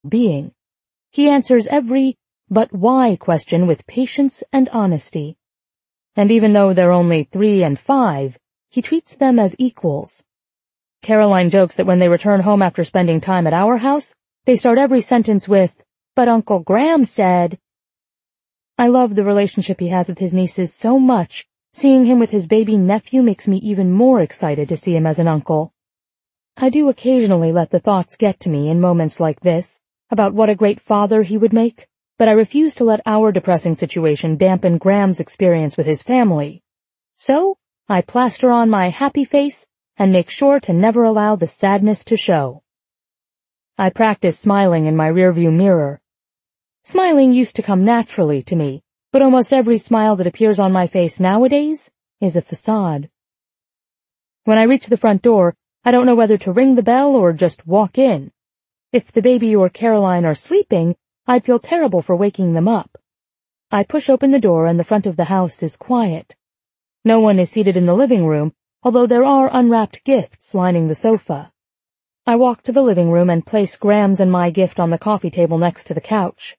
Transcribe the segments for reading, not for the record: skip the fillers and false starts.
being. He answers every "but why" question with patience and honesty. And even though they're only 3 and 5, he treats them as equals. Caroline jokes that when they return home after spending time at our house, they start every sentence with, "But Uncle Graham said." I love the relationship he has with his nieces so much. Seeing him with his baby nephew makes me even more excited to see him as an uncle. I do occasionally let the thoughts get to me in moments like this, about what a great father he would make, but I refuse to let our depressing situation dampen Graham's experience with his family. So, I plaster on my happy face and make sure to never allow the sadness to show. I practice smiling in my rearview mirror. Smiling used to come naturally to me, but almost every smile that appears on my face nowadays is a facade. When I reach the front door, I don't know whether to ring the bell or just walk in. If the baby or Caroline are sleeping, I'd feel terrible for waking them up. I push open the door and the front of the house is quiet. No one is seated in the living room, although there are unwrapped gifts lining the sofa. I walk to the living room and place Graham's and my gift on the coffee table next to the couch.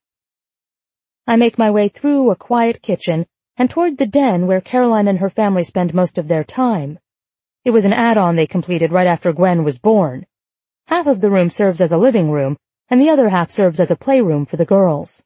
I make my way through a quiet kitchen and toward the den where Caroline and her family spend most of their time. It was an add-on they completed right after Gwen was born. Half of the room serves as a living room, and the other half serves as a playroom for the girls.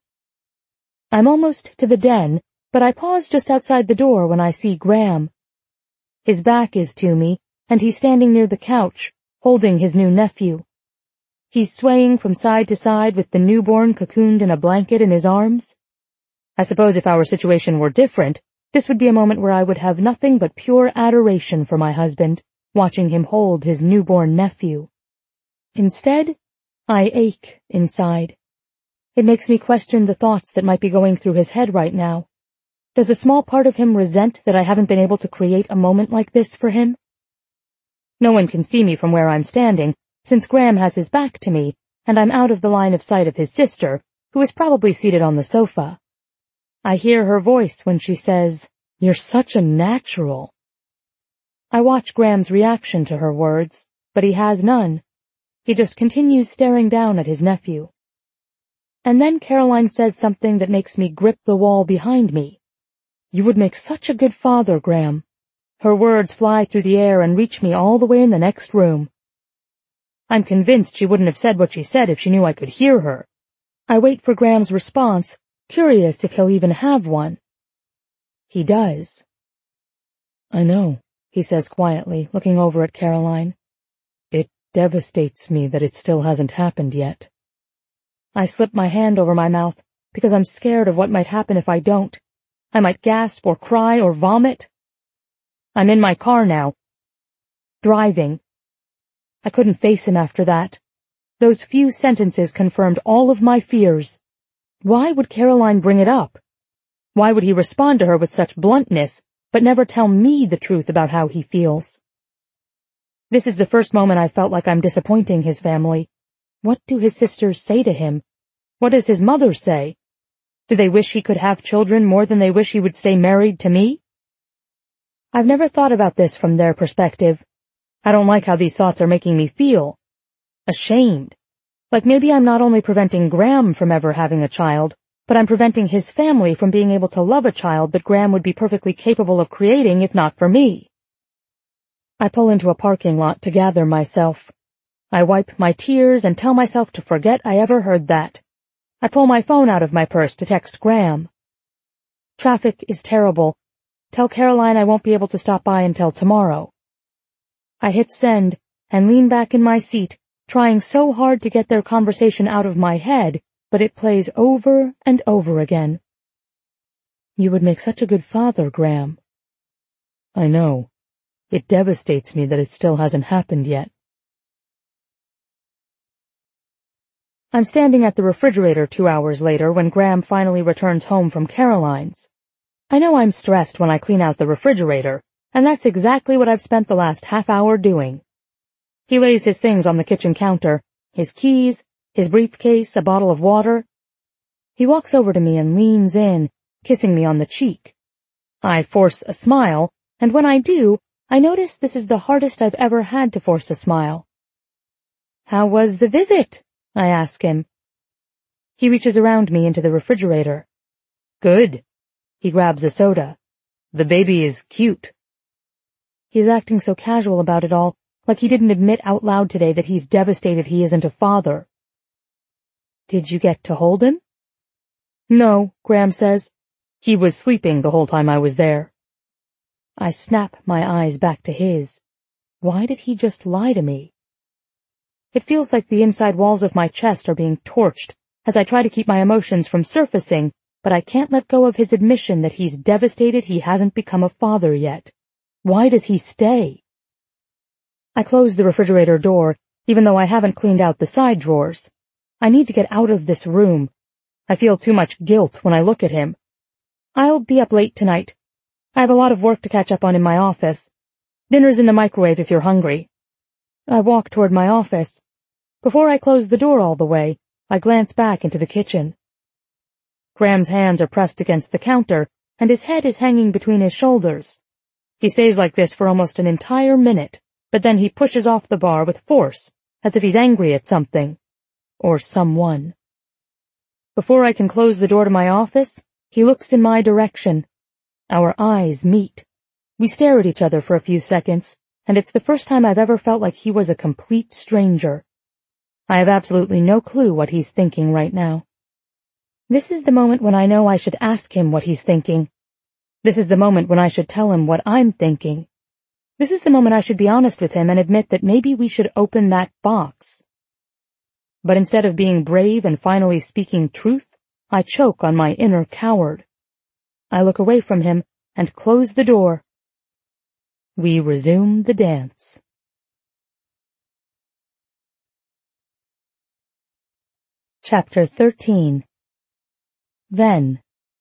I'm almost to the den, but I pause just outside the door when I see Graham. His back is to me, and he's standing near the couch, holding his new nephew. He's swaying from side to side with the newborn cocooned in a blanket in his arms. I suppose if our situation were different, this would be a moment where I would have nothing but pure adoration for my husband, watching him hold his newborn nephew. Instead, I ache inside. It makes me question the thoughts that might be going through his head right now. Does a small part of him resent that I haven't been able to create a moment like this for him? No one can see me from where I'm standing, since Graham has his back to me, and I'm out of the line of sight of his sister, who is probably seated on the sofa. I hear her voice when she says, "You're such a natural." I watch Graham's reaction to her words, but he has none. He just continues staring down at his nephew. And then Caroline says something that makes me grip the wall behind me. "You would make such a good father, Graham." Her words fly through the air and reach me all the way in the next room. I'm convinced she wouldn't have said what she said if she knew I could hear her. I wait for Graham's response, curious if he'll even have one. He does. "I know," he says quietly, looking over at Caroline. "It devastates me that it still hasn't happened yet." I slip my hand over my mouth because I'm scared of what might happen if I don't. I might gasp or cry or vomit. I'm in my car now, driving. I couldn't face him after that. Those few sentences confirmed all of my fears. Why would Caroline bring it up? Why would he respond to her with such bluntness, but never tell me the truth about how he feels? This is the first moment I felt like I'm disappointing his family. What do his sisters say to him? What does his mother say? Do they wish he could have children more than they wish he would stay married to me? I've never thought about this from their perspective. I don't like how these thoughts are making me feel. Ashamed. Like maybe I'm not only preventing Graham from ever having a child, but I'm preventing his family from being able to love a child that Graham would be perfectly capable of creating if not for me. I pull into a parking lot to gather myself. I wipe my tears and tell myself to forget I ever heard that. I pull my phone out of my purse to text Graham. "Traffic is terrible. Tell Caroline I won't be able to stop by until tomorrow." I hit send and lean back in my seat, trying so hard to get their conversation out of my head, but it plays over and over again. "You would make such a good father, Graham." "I know. It devastates me that it still hasn't happened yet." I'm standing at the refrigerator 2 hours later when Graham finally returns home from Caroline's. I know I'm stressed when I clean out the refrigerator, and that's exactly what I've spent the last half hour doing. He lays his things on the kitchen counter, his keys, his briefcase, a bottle of water. He walks over to me and leans in, kissing me on the cheek. I force a smile, and when I do, I notice this is the hardest I've ever had to force a smile. "How was the visit?" I ask him. He reaches around me into the refrigerator. Good. He grabs a soda. The baby is cute. He's acting so casual about it all, like he didn't admit out loud today that he's devastated he isn't a father. Did you get to hold him? No, Graham says. He was sleeping the whole time I was there. I snap my eyes back to his. Why did he just lie to me? It feels like the inside walls of my chest are being torched as I try to keep my emotions from surfacing, but I can't let go of his admission that he's devastated he hasn't become a father yet. Why does he stay? I close the refrigerator door, even though I haven't cleaned out the side drawers. I need to get out of this room. I feel too much guilt when I look at him. I'll be up late tonight. I have a lot of work to catch up on in my office. Dinner's in the microwave if you're hungry. I walk toward my office. Before I close the door all the way, I glance back into the kitchen. Graham's hands are pressed against the counter, and his head is hanging between his shoulders. He stays like this for almost an entire minute, but then he pushes off the bar with force, as if he's angry at something. Or someone. Before I can close the door to my office, he looks in my direction. Our eyes meet. We stare at each other for a few seconds, and it's the first time I've ever felt like he was a complete stranger. I have absolutely no clue what he's thinking right now. This is the moment when I know I should ask him what he's thinking. This is the moment when I should tell him what I'm thinking. This is the moment I should be honest with him and admit that maybe we should open that box. But instead of being brave and finally speaking truth, I choke on my inner coward. I look away from him and close the door. We resume the dance. Chapter 13. Then.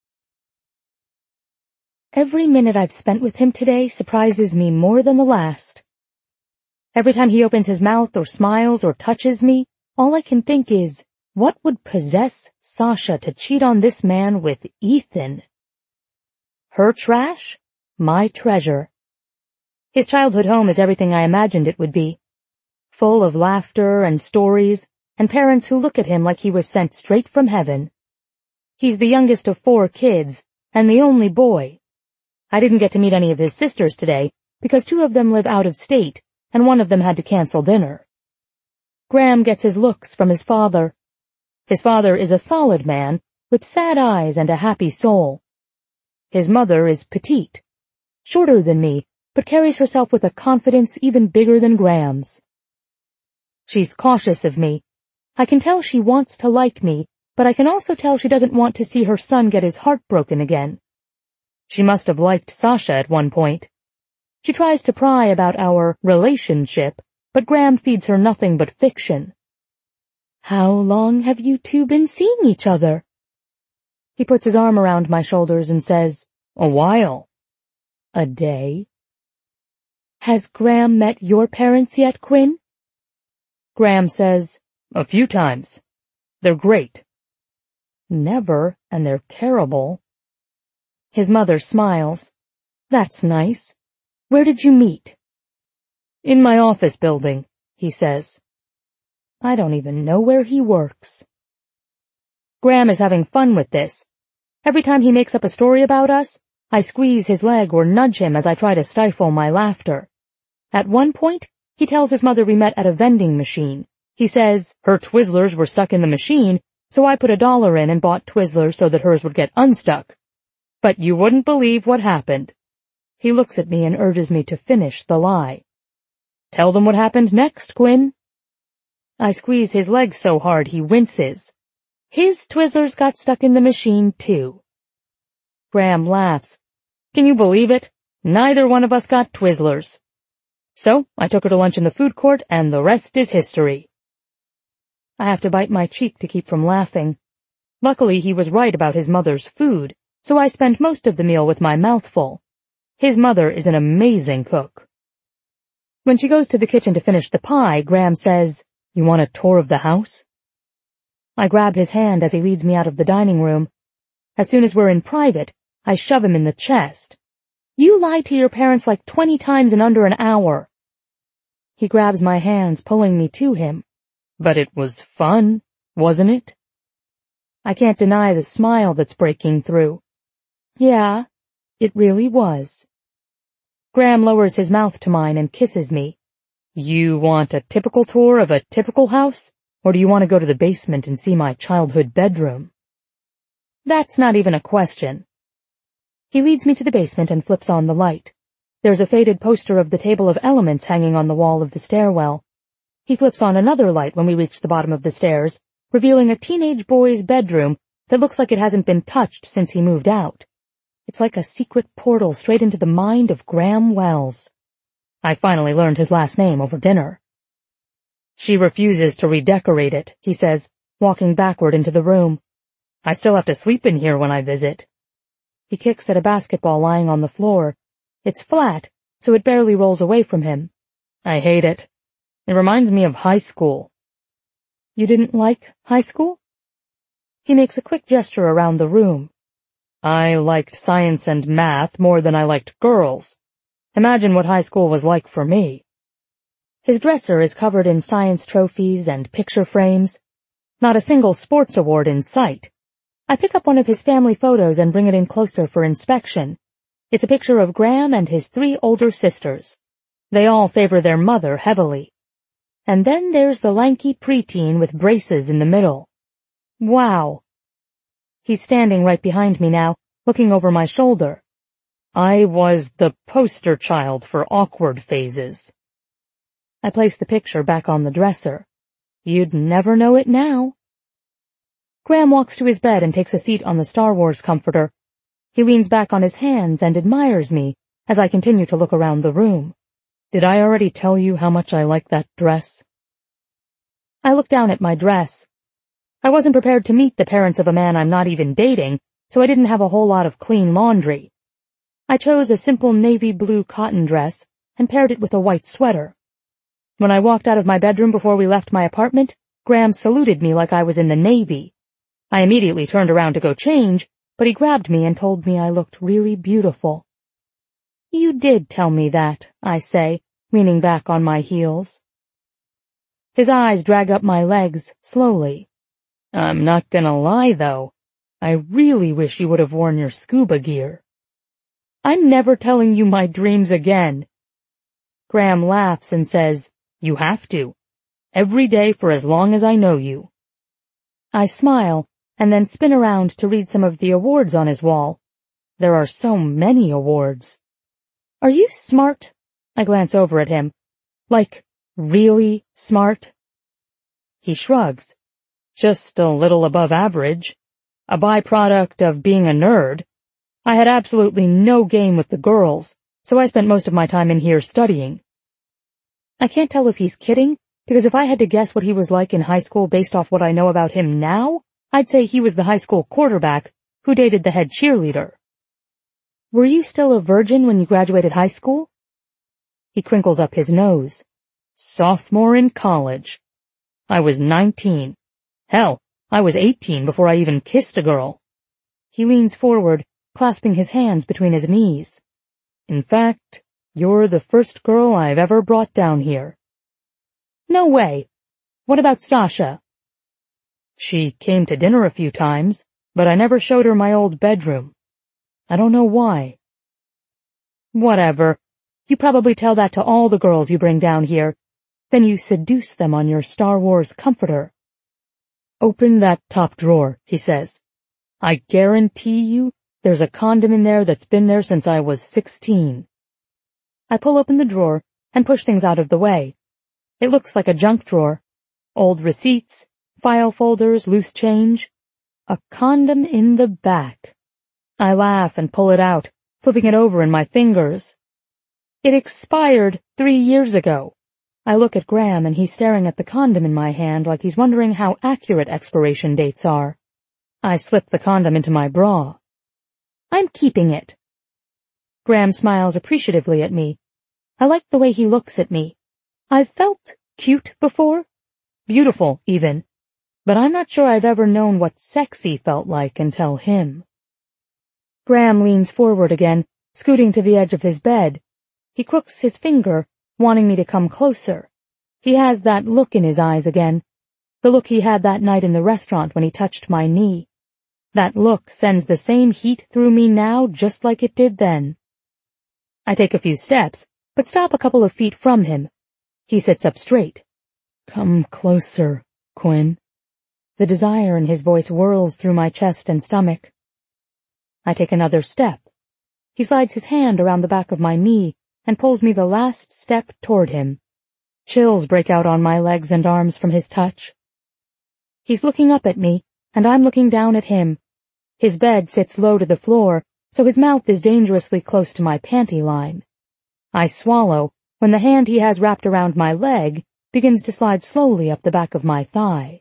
Every minute I've spent with him today surprises me more than the last. Every time he opens his mouth or smiles or touches me, all I can think is, what would possess Sasha to cheat on this man with Ethan? Her trash? My treasure. His childhood home is everything I imagined it would be. Full of laughter and stories, and parents who look at him like he was sent straight from heaven. He's the youngest of 4 kids, and the only boy. I didn't get to meet any of his sisters today, because 2 of them live out of state, and one of them had to cancel dinner. Graham gets his looks from his father. His father is a solid man, with sad eyes and a happy soul. His mother is petite, shorter than me, but carries herself with a confidence even bigger than Graham's. She's cautious of me. I can tell she wants to like me, but I can also tell she doesn't want to see her son get his heart broken again. She must have liked Sasha at one point. She tries to pry about our relationship, but Graham feeds her nothing but fiction. How long have you 2 been seeing each other? He puts his arm around my shoulders and says, A while. A day. Has Graham met your parents yet, Quinn? Graham says, A few times. They're great. Never, and they're terrible. His mother smiles. That's nice. Where did you meet? In my office building, he says. I don't even know where he works. Graham is having fun with this. Every time he makes up a story about us, I squeeze his leg or nudge him as I try to stifle my laughter. At one point, he tells his mother we met at a vending machine. He says her Twizzlers were stuck in the machine, so I put $1 in and bought Twizzlers so that hers would get unstuck. But you wouldn't believe what happened. He looks at me and urges me to finish the lie. Tell them what happened next, Quinn. I squeeze his leg so hard he winces. His Twizzlers got stuck in the machine, too. Graham laughs. Can you believe it? Neither one of us got Twizzlers. So, I took her to lunch in the food court, and the rest is history. I have to bite my cheek to keep from laughing. Luckily, he was right about his mother's food, so I spent most of the meal with my mouth full. His mother is an amazing cook. When she goes to the kitchen to finish the pie, Graham says, You want a tour of the house? I grab his hand as he leads me out of the dining room. As soon as we're in private, I shove him in the chest. You lied to your parents like 20 times in under an hour. He grabs my hands, pulling me to him. But it was fun, wasn't it? I can't deny the smile that's breaking through. Yeah, it really was. Graham lowers his mouth to mine and kisses me. You want a typical tour of a typical house? Or do you want to go to the basement and see my childhood bedroom? That's not even a question. He leads me to the basement and flips on the light. There's a faded poster of the table of elements hanging on the wall of the stairwell. He flips on another light when we reach the bottom of the stairs, revealing a teenage boy's bedroom that looks like it hasn't been touched since he moved out. It's like a secret portal straight into the mind of Graham Wells. I finally learned his last name over dinner. She refuses to redecorate it, he says, walking backward into the room. I still have to sleep in here when I visit. He kicks at a basketball lying on the floor. It's flat, so it barely rolls away from him. I hate it. It reminds me of high school. You didn't like high school? He makes a quick gesture around the room. I liked science and math more than I liked girls. Imagine what high school was like for me. His dresser is covered in science trophies and picture frames. Not a single sports award in sight. I pick up one of his family photos and bring it in closer for inspection. It's a picture of Graham and his 3 older sisters. They all favor their mother heavily. And then there's the lanky preteen with braces in the middle. Wow. He's standing right behind me now, looking over my shoulder. I was the poster child for awkward phases. I place the picture back on the dresser. You'd never know it now. Graham walks to his bed and takes a seat on the Star Wars comforter. He leans back on his hands and admires me as I continue to look around the room. Did I already tell you how much I like that dress? I look down at my dress. I wasn't prepared to meet the parents of a man I'm not even dating, so I didn't have a whole lot of clean laundry. I chose a simple navy blue cotton dress and paired it with a white sweater. When I walked out of my bedroom before we left my apartment, Graham saluted me like I was in the Navy. I immediately turned around to go change, but he grabbed me and told me I looked really beautiful. You did tell me that, I say, leaning back on my heels. His eyes drag up my legs slowly. I'm not gonna lie, though. I really wish you would have worn your scuba gear. I'm never telling you my dreams again. Graham laughs and says, You have to. Every day for as long as I know you. I smile and then spin around to read some of the awards on his wall. There are so many awards. Are you smart? I glance over at him. Like, really smart? He shrugs. Just a little above average. A byproduct of being a nerd. I had absolutely no game with the girls, so I spent most of my time in here studying. I can't tell if he's kidding, because if I had to guess what he was like in high school based off what I know about him now, I'd say he was the high school quarterback who dated the head cheerleader. Were you still a virgin when you graduated high school? He crinkles up his nose. Sophomore in college. I was 19. Hell, I was 18 before I even kissed a girl. He leans forward, clasping his hands between his knees. In fact, you're the first girl I've ever brought down here. No way. What about Sasha? She came to dinner a few times, but I never showed her my old bedroom. I don't know why. Whatever. You probably tell that to all the girls you bring down here. Then you seduce them on your Star Wars comforter. Open that top drawer, he says. I guarantee you there's a condom in there that's been there since I was 16. I pull open the drawer and push things out of the way. It looks like a junk drawer. Old receipts, file folders, loose change. A condom in the back. I laugh and pull it out, flipping it over in my fingers. It expired 3 years ago. I look at Graham and he's staring at the condom in my hand like he's wondering how accurate expiration dates are. I slip the condom into my bra. I'm keeping it. Graham smiles appreciatively at me. I like the way he looks at me. I've felt cute before. Beautiful, even. But I'm not sure I've ever known what sexy felt like until him. Graham leans forward again, scooting to the edge of his bed. He crooks his finger, wanting me to come closer. He has that look in his eyes again. The look he had that night in the restaurant when he touched my knee. That look sends the same heat through me now just like it did then. I take a few steps, but stop a couple of feet from him. He sits up straight. "Come closer, Quinn." The desire in his voice whirls through my chest and stomach. I take another step. He slides his hand around the back of my knee and pulls me the last step toward him. Chills break out on my legs and arms from his touch. He's looking up at me, and I'm looking down at him. His bed sits low to the floor, so his mouth is dangerously close to my panty line. I swallow when the hand he has wrapped around my leg begins to slide slowly up the back of my thigh.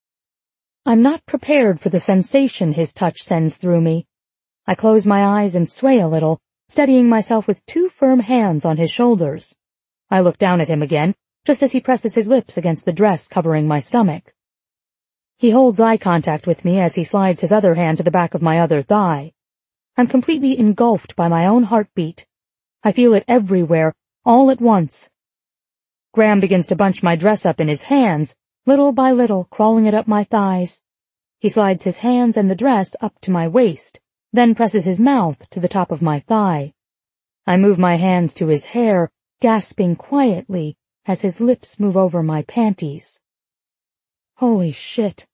I'm not prepared for the sensation his touch sends through me. I close my eyes and sway a little, steadying myself with 2 firm hands on his shoulders. I look down at him again, just as he presses his lips against the dress covering my stomach. He holds eye contact with me as he slides his other hand to the back of my other thigh. I'm completely engulfed by my own heartbeat. I feel it everywhere, all at once. Graham begins to bunch my dress up in his hands, little by little crawling it up my thighs. He slides his hands and the dress up to my waist, then presses his mouth to the top of my thigh. I move my hands to his hair, gasping quietly as his lips move over my panties. Holy shit.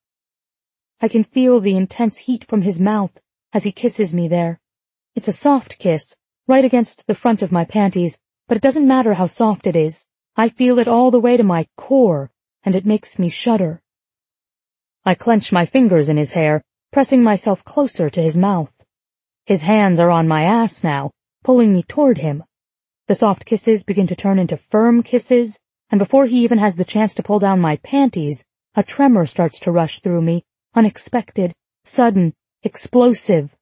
I can feel the intense heat from his mouth as he kisses me there. It's a soft kiss, right against the front of my panties, but it doesn't matter how soft it is. I feel it all the way to my core, and it makes me shudder. I clench my fingers in his hair, pressing myself closer to his mouth. His hands are on my ass now, pulling me toward him. The soft kisses begin to turn into firm kisses, and before he even has the chance to pull down my panties, a tremor starts to rush through me, unexpected, sudden, explosive.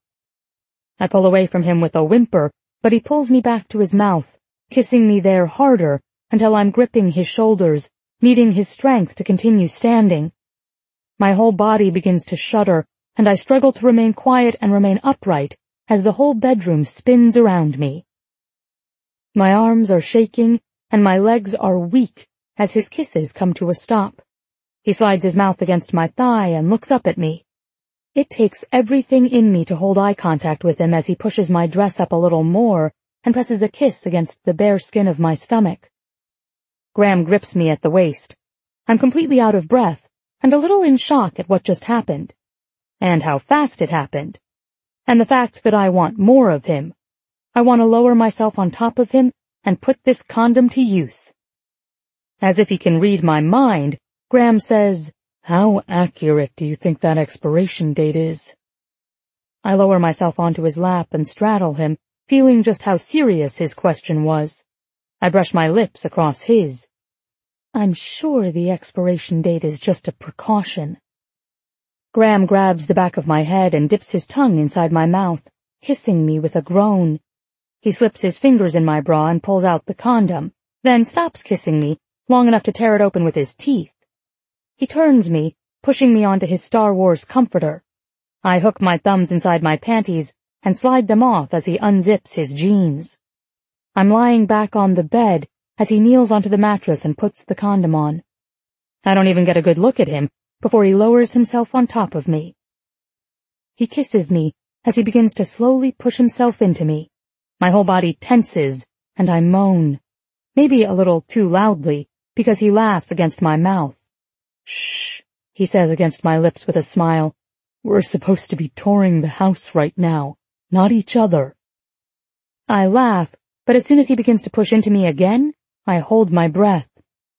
I pull away from him with a whimper, but he pulls me back to his mouth, kissing me there harder until I'm gripping his shoulders, needing his strength to continue standing. My whole body begins to shudder, and I struggle to remain quiet and remain upright as the whole bedroom spins around me. My arms are shaking, and my legs are weak as his kisses come to a stop. He slides his mouth against my thigh and looks up at me. It takes everything in me to hold eye contact with him as he pushes my dress up a little more and presses a kiss against the bare skin of my stomach. Graham grips me at the waist. I'm completely out of breath and a little in shock at what just happened, and how fast it happened, and the fact that I want more of him. I want to lower myself on top of him and put this condom to use. As if he can read my mind, Graham says, "How accurate do you think that expiration date is?" I lower myself onto his lap and straddle him, feeling just how serious his question was. I brush my lips across his. "I'm sure the expiration date is just a precaution." Graham grabs the back of my head and dips his tongue inside my mouth, kissing me with a groan. He slips his fingers in my bra and pulls out the condom, then stops kissing me, long enough to tear it open with his teeth. He turns me, pushing me onto his Star Wars comforter. I hook my thumbs inside my panties and slide them off as he unzips his jeans. I'm lying back on the bed as he kneels onto the mattress and puts the condom on. I don't even get a good look at him before he lowers himself on top of me. He kisses me as he begins to slowly push himself into me. My whole body tenses, and I moan, maybe a little too loudly, because he laughs against my mouth. "Shh," he says against my lips with a smile. "We're supposed to be touring the house right now, not each other." I laugh, but as soon as he begins to push into me again, I hold my breath.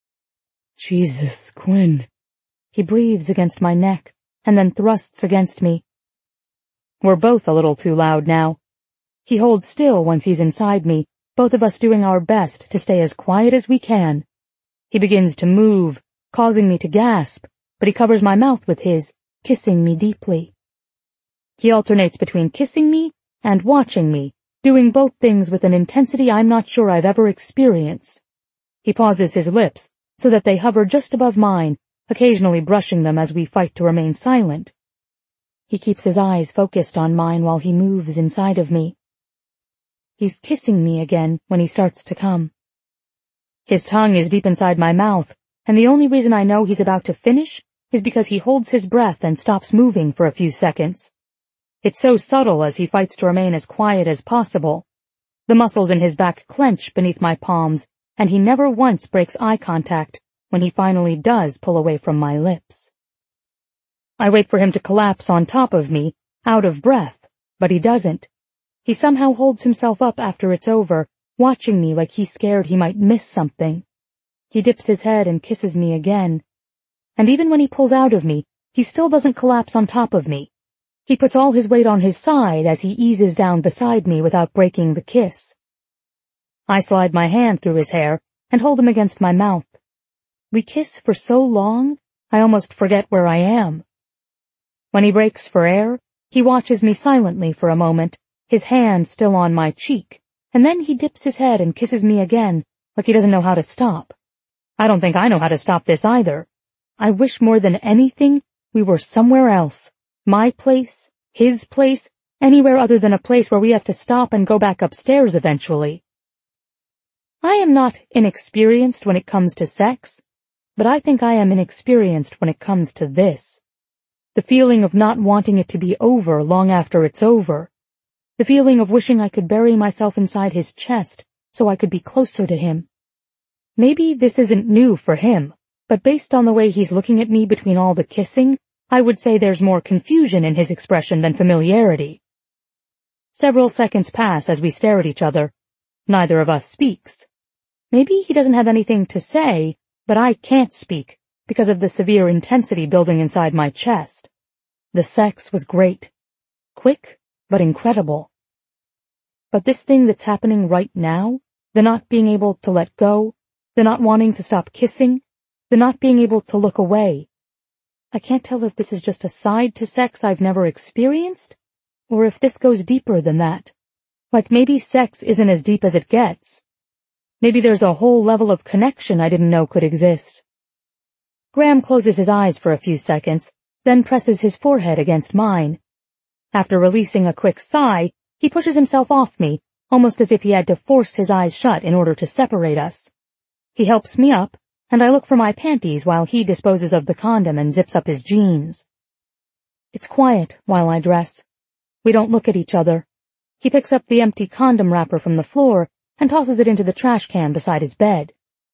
"Jesus, Quinn." He breathes against my neck, and then thrusts against me. We're both a little too loud now. He holds still once he's inside me, both of us doing our best to stay as quiet as we can. He begins to move, causing me to gasp, but he covers my mouth with his, kissing me deeply. He alternates between kissing me and watching me, doing both things with an intensity I'm not sure I've ever experienced. He pauses his lips so that they hover just above mine, occasionally brushing them as we fight to remain silent. He keeps his eyes focused on mine while he moves inside of me. He's kissing me again when he starts to come. His tongue is deep inside my mouth, and the only reason I know he's about to finish is because he holds his breath and stops moving for a few seconds. It's so subtle as he fights to remain as quiet as possible. The muscles in his back clench beneath my palms, and he never once breaks eye contact when he finally does pull away from my lips. I wait for him to collapse on top of me, out of breath, but he doesn't. He somehow holds himself up after it's over, watching me like he's scared he might miss something. He dips his head and kisses me again. And even when he pulls out of me, he still doesn't collapse on top of me. He puts all his weight on his side as he eases down beside me without breaking the kiss. I slide my hand through his hair and hold him against my mouth. We kiss for so long, I almost forget where I am. When he breaks for air, he watches me silently for a moment, his hand still on my cheek, and then he dips his head and kisses me again, like he doesn't know how to stop. I don't think I know how to stop this either. I wish more than anything we were somewhere else. My place, his place, anywhere other than a place where we have to stop and go back upstairs eventually. I am not inexperienced when it comes to sex, but I think I am inexperienced when it comes to this. The feeling of not wanting it to be over long after it's over. The feeling of wishing I could bury myself inside his chest so I could be closer to him. Maybe this isn't new for him, but based on the way he's looking at me between all the kissing, I would say there's more confusion in his expression than familiarity. Several seconds pass as we stare at each other. Neither of us speaks. Maybe he doesn't have anything to say, but I can't speak because of the severe intensity building inside my chest. The sex was great. Quick, but incredible. But this thing that's happening right now, the not being able to let go, the not wanting to stop kissing, the not being able to look away. I can't tell if this is just a side to sex I've never experienced, or if this goes deeper than that. Like maybe sex isn't as deep as it gets. Maybe there's a whole level of connection I didn't know could exist. Graham closes his eyes for a few seconds, then presses his forehead against mine. After releasing a quick sigh, he pushes himself off me, almost as if he had to force his eyes shut in order to separate us. He helps me up, and I look for my panties while he disposes of the condom and zips up his jeans. It's quiet while I dress. We don't look at each other. He picks up the empty condom wrapper from the floor and tosses it into the trash can beside his bed.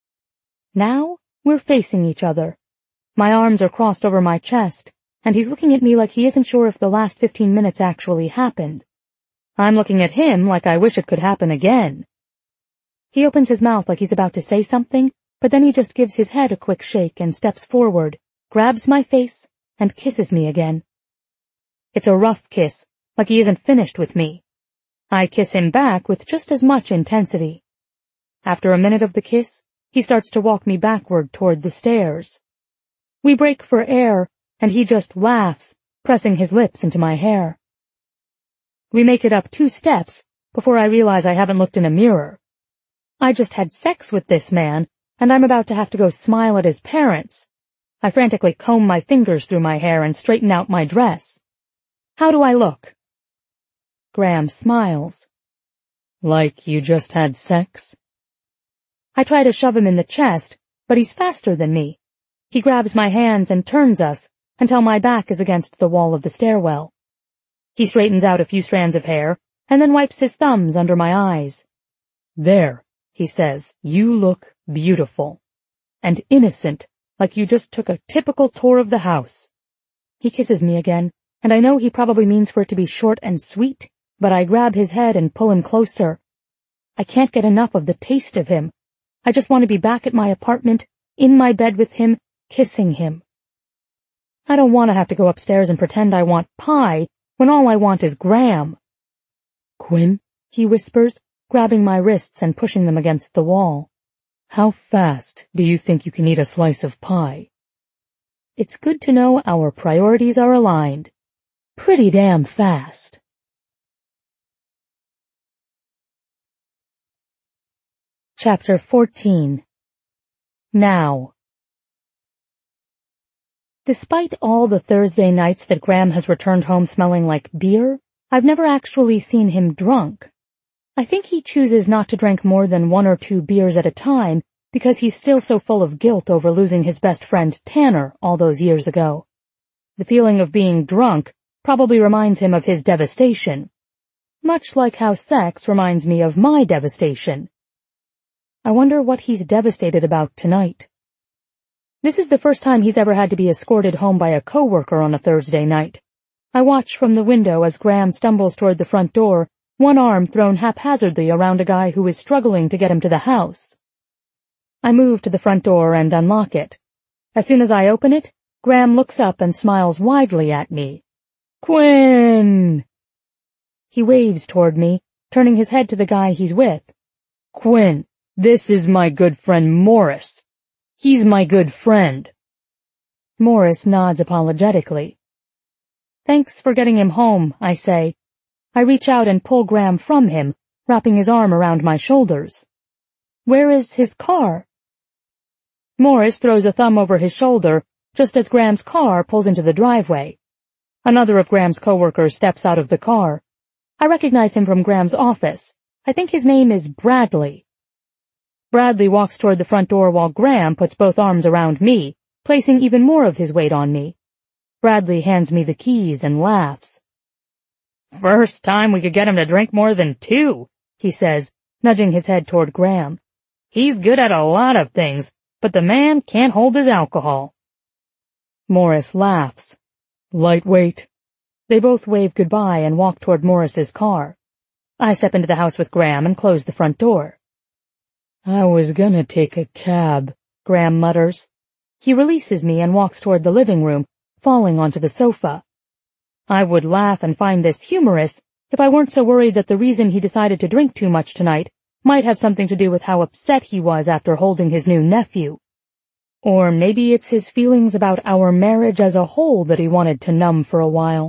Now we're facing each other. My arms are crossed over my chest, and he's looking at me like he isn't sure if the last 15 minutes actually happened. I'm looking at him like I wish it could happen again. He opens his mouth like he's about to say something, but then he just gives his head a quick shake and steps forward, grabs my face, and kisses me again. It's a rough kiss, like he isn't finished with me. I kiss him back with just as much intensity. After a minute of the kiss, he starts to walk me backward toward the stairs. We break for air, and he just laughs, pressing his lips into my hair. We make it up 2 steps before I realize I haven't looked in a mirror. I just had sex with this man, and I'm about to have to go smile at his parents. I frantically comb my fingers through my hair and straighten out my dress. How do I look? Graham smiles. Like you just had sex? I try to shove him in the chest, but he's faster than me. He grabs my hands and turns us until my back is against the wall of the stairwell. He straightens out a few strands of hair and then wipes his thumbs under my eyes. There, he says, you look beautiful. And innocent, like you just took a typical tour of the house. He kisses me again, and I know he probably means for it to be short and sweet, but I grab his head and pull him closer. I can't get enough of the taste of him. I just want to be back at my apartment, in my bed with him, kissing him. I don't want to have to go upstairs and pretend I want pie when all I want is Graham. Quinn, he whispers, grabbing my wrists and pushing them against the wall. How fast do you think you can eat a slice of pie? It's good to know our priorities are aligned. Pretty damn fast. Chapter 14. Now. Despite all the Thursday nights that Graham has returned home smelling like beer, I've never actually seen him drunk. I think he chooses not to drink more than 1 or 2 beers at a time because he's still so full of guilt over losing his best friend Tanner all those years ago. The feeling of being drunk probably reminds him of his devastation, much like how sex reminds me of my devastation. I wonder what he's devastated about tonight. This is the first time he's ever had to be escorted home by a coworker on a Thursday night. I watch from the window as Graham stumbles toward the front door, one arm thrown haphazardly around a guy who is struggling to get him to the house. I move to the front door and unlock it. As soon as I open it, Graham looks up and smiles widely at me. "Quinn!" He waves toward me, turning his head to the guy he's with. "Quinn, this is my good friend Morris. He's my good friend." Morris nods apologetically. "Thanks for getting him home," I say. I reach out and pull Graham from him, wrapping his arm around my shoulders. "Where is his car?" Morris throws a thumb over his shoulder, just as Graham's car pulls into the driveway. Another of Graham's coworkers steps out of the car. I recognize him from Graham's office. I think his name is Bradley. Bradley walks toward the front door while Graham puts both arms around me, placing even more of his weight on me. Bradley hands me the keys and laughs. "First time we could get him to drink more than 2, he says, nudging his head toward Graham. "He's good at a lot of things, but the man can't hold his alcohol." Morris laughs. "Lightweight." They both wave goodbye and walk toward Morris's car. I step into the house with Graham and close the front door. "I was gonna take a cab," Graham mutters. He releases me and walks toward the living room, falling onto the sofa. I would laugh and find this humorous if I weren't so worried that the reason he decided to drink too much tonight might have something to do with how upset he was after holding his new nephew. Or maybe it's his feelings about our marriage as a whole that he wanted to numb for a while.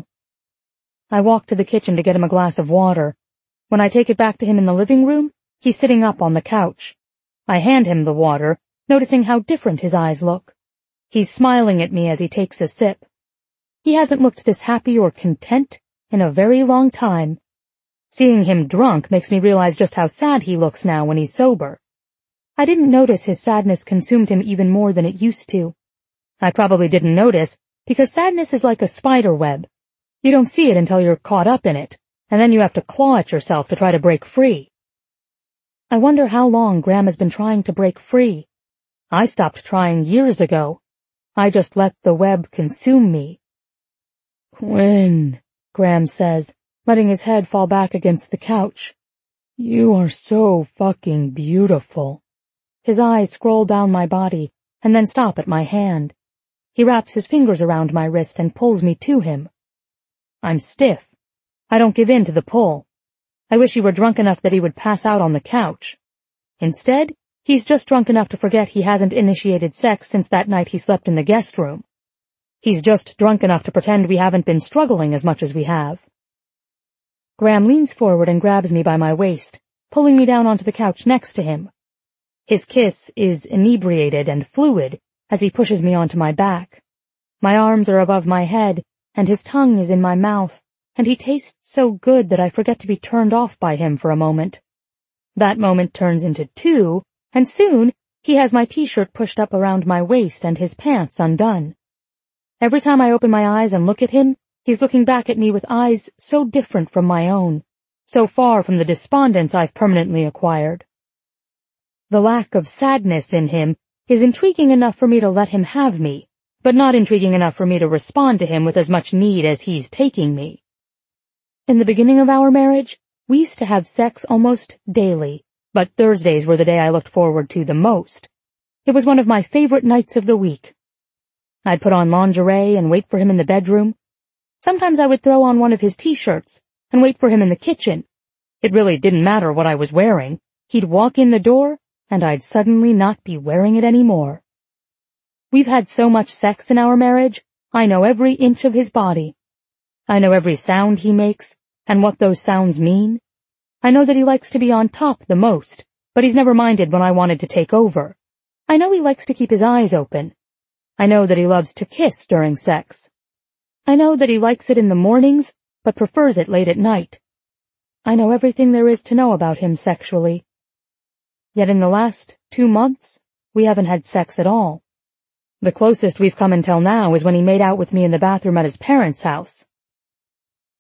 I walk to the kitchen to get him a glass of water. When I take it back to him in the living room, he's sitting up on the couch. I hand him the water, noticing how different his eyes look. He's smiling at me as he takes a sip. He hasn't looked this happy or content in a very long time. Seeing him drunk makes me realize just how sad he looks now when he's sober. I didn't notice his sadness consumed him even more than it used to. I probably didn't notice because sadness is like a spider web. You don't see it until you're caught up in it, and then you have to claw at yourself to try to break free. I wonder how long Graham has been trying to break free. I stopped trying years ago. I just let the web consume me. "Quinn," Graham says, letting his head fall back against the couch. "You are so fucking beautiful." His eyes scroll down my body and then stop at my hand. He wraps his fingers around my wrist and pulls me to him. I'm stiff. I don't give in to the pull. I wish he were drunk enough that he would pass out on the couch. Instead, he's just drunk enough to forget he hasn't initiated sex since that night he slept in the guest room. He's just drunk enough to pretend we haven't been struggling as much as we have. Graham leans forward and grabs me by my waist, pulling me down onto the couch next to him. His kiss is inebriated and fluid as he pushes me onto my back. My arms are above my head, and his tongue is in my mouth, and he tastes so good that I forget to be turned off by him for a moment. That moment turns into 2, and soon he has my t-shirt pushed up around my waist and his pants undone. Every time I open my eyes and look at him, he's looking back at me with eyes so different from my own, so far from the despondence I've permanently acquired. The lack of sadness in him is intriguing enough for me to let him have me, but not intriguing enough for me to respond to him with as much need as he's taking me. In the beginning of our marriage, we used to have sex almost daily, but Thursdays were the day I looked forward to the most. It was one of my favorite nights of the week. I'd put on lingerie and wait for him in the bedroom. Sometimes I would throw on one of his t-shirts and wait for him in the kitchen. It really didn't matter what I was wearing. He'd walk in the door, and I'd suddenly not be wearing it anymore. We've had so much sex in our marriage, I know every inch of his body. I know every sound he makes, and what those sounds mean. I know that he likes to be on top the most, but he's never minded when I wanted to take over. I know he likes to keep his eyes open. I know that he loves to kiss during sex. I know that he likes it in the mornings, but prefers it late at night. I know everything there is to know about him sexually. Yet in the last 2 months, we haven't had sex at all. The closest we've come until now is when he made out with me in the bathroom at his parents' house.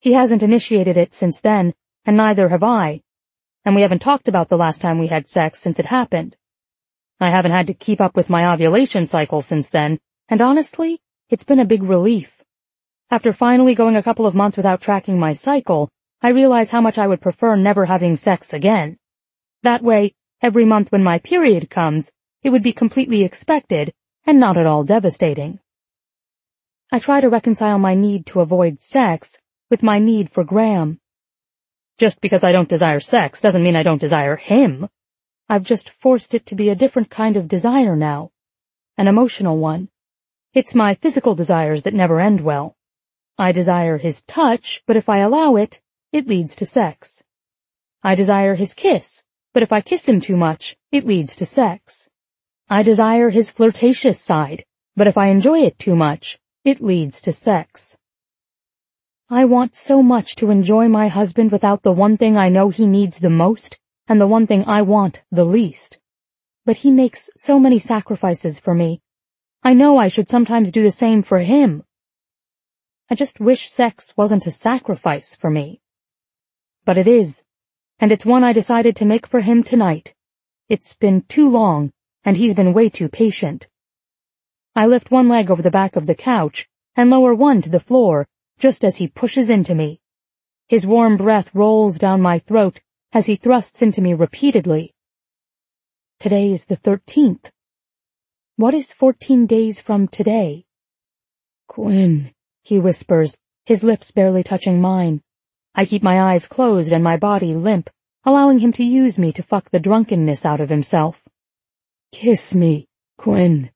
He hasn't initiated it since then, and neither have I. And we haven't talked about the last time we had sex since it happened. I haven't had to keep up with my ovulation cycle since then, and honestly, it's been a big relief. After finally going a couple of months without tracking my cycle, I realize how much I would prefer never having sex again. That way, every month when my period comes, it would be completely expected and not at all devastating. I try to reconcile my need to avoid sex with my need for Graham. Just because I don't desire sex doesn't mean I don't desire him. I've just forced it to be a different kind of desire now. An emotional one. It's my physical desires that never end well. I desire his touch, but if I allow it, it leads to sex. I desire his kiss, but if I kiss him too much, it leads to sex. I desire his flirtatious side, but if I enjoy it too much, it leads to sex. I want so much to enjoy my husband without the one thing I know he needs the most, and the one thing I want the least. But he makes so many sacrifices for me. I know I should sometimes do the same for him. I just wish sex wasn't a sacrifice for me. But it is, and it's one I decided to make for him tonight. It's been too long, and he's been way too patient. I lift one leg over the back of the couch and lower one to the floor, just as he pushes into me. His warm breath rolls down my throat as he thrusts into me repeatedly. Today is the 13th. What is 14 days from today? Quinn, he whispers, his lips barely touching mine. I keep my eyes closed and my body limp, allowing him to use me to fuck the drunkenness out of himself. Kiss me, Quinn.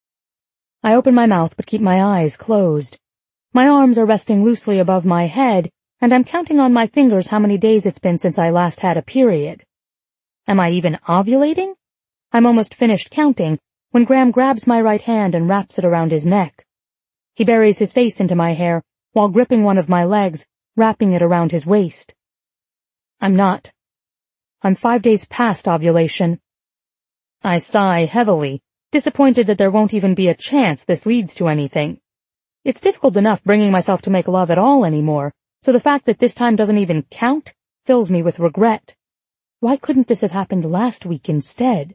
I open my mouth but keep my eyes closed. My arms are resting loosely above my head, and I'm counting on my fingers how many days it's been since I last had a period. Am I even ovulating? I'm almost finished counting when Graham grabs my right hand and wraps it around his neck. He buries his face into my hair while gripping one of my legs, wrapping it around his waist. I'm not. I'm 5 days past ovulation. I sigh heavily, disappointed that there won't even be a chance this leads to anything. It's difficult enough bringing myself to make love at all anymore, so the fact that this time doesn't even count fills me with regret. Why couldn't this have happened last week instead?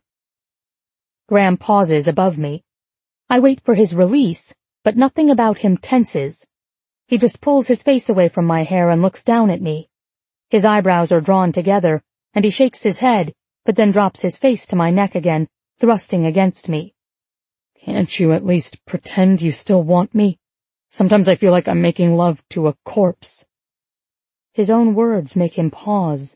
Graham pauses above me. I wait for his release, but nothing about him tenses. He just pulls his face away from my hair and looks down at me. His eyebrows are drawn together, and he shakes his head, but then drops his face to my neck again, thrusting against me. Can't you at least pretend you still want me? Sometimes I feel like I'm making love to a corpse. His own words make him pause.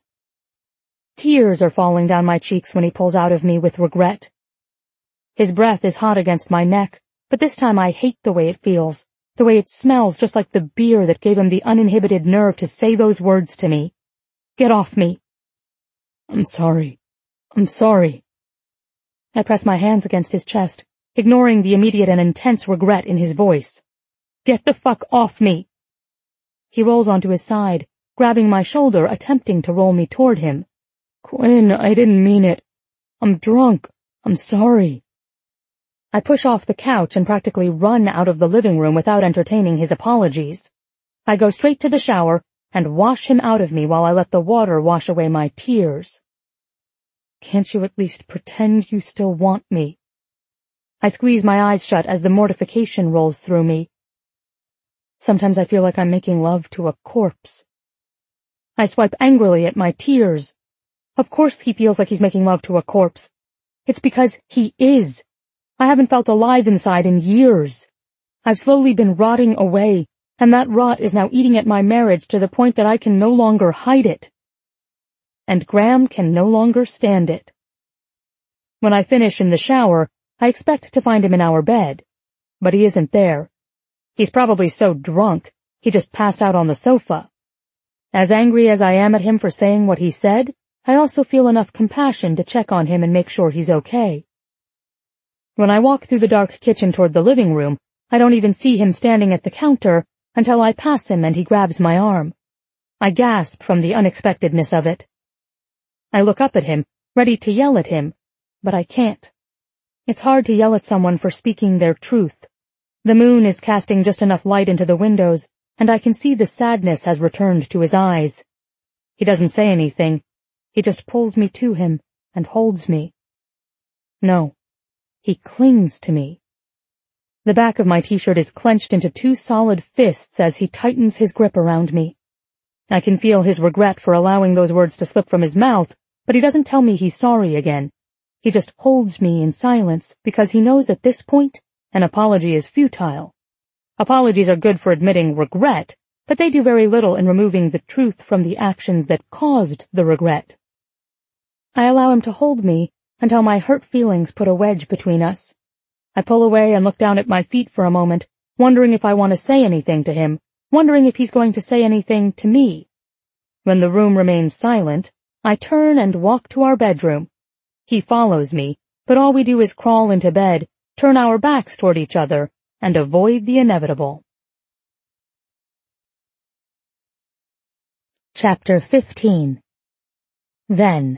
Tears are falling down my cheeks when he pulls out of me with regret. His breath is hot against my neck, but this time I hate the way it feels, the way it smells just like the beer that gave him the uninhibited nerve to say those words to me. Get off me. I'm sorry. I'm sorry. I press my hands against his chest, ignoring the immediate and intense regret in his voice. Get the fuck off me. He rolls onto his side, grabbing my shoulder, attempting to roll me toward him. Quinn, I didn't mean it. I'm drunk. I'm sorry. I push off the couch and practically run out of the living room without entertaining his apologies. I go straight to the shower and wash him out of me while I let the water wash away my tears. Can't you at least pretend you still want me? I squeeze my eyes shut as the mortification rolls through me. Sometimes I feel like I'm making love to a corpse. I swipe angrily at my tears. Of course he feels like he's making love to a corpse. It's because he is. I haven't felt alive inside in years. I've slowly been rotting away, and that rot is now eating at my marriage to the point that I can no longer hide it. And Graham can no longer stand it. When I finish in the shower, I expect to find him in our bed. But he isn't there. He's probably so drunk, he just passed out on the sofa. As angry as I am at him for saying what he said, I also feel enough compassion to check on him and make sure he's okay. When I walk through the dark kitchen toward the living room, I don't even see him standing at the counter until I pass him and he grabs my arm. I gasp from the unexpectedness of it. I look up at him, ready to yell at him, but I can't. It's hard to yell at someone for speaking their truth. The moon is casting just enough light into the windows, and I can see the sadness has returned to his eyes. He doesn't say anything. He just pulls me to him and holds me. No, he clings to me. The back of my t-shirt is clenched into two solid fists as he tightens his grip around me. I can feel his regret for allowing those words to slip from his mouth, but he doesn't tell me he's sorry again. He just holds me in silence because he knows at this point an apology is futile. Apologies are good for admitting regret, but they do very little in removing the truth from the actions that caused the regret. I allow him to hold me until my hurt feelings put a wedge between us. I pull away and look down at my feet for a moment, wondering if I want to say anything to him, wondering if he's going to say anything to me. When the room remains silent, I turn and walk to our bedroom. He follows me, but all we do is crawl into bed, turn our backs toward each other, and avoid the inevitable. Chapter 15. Then.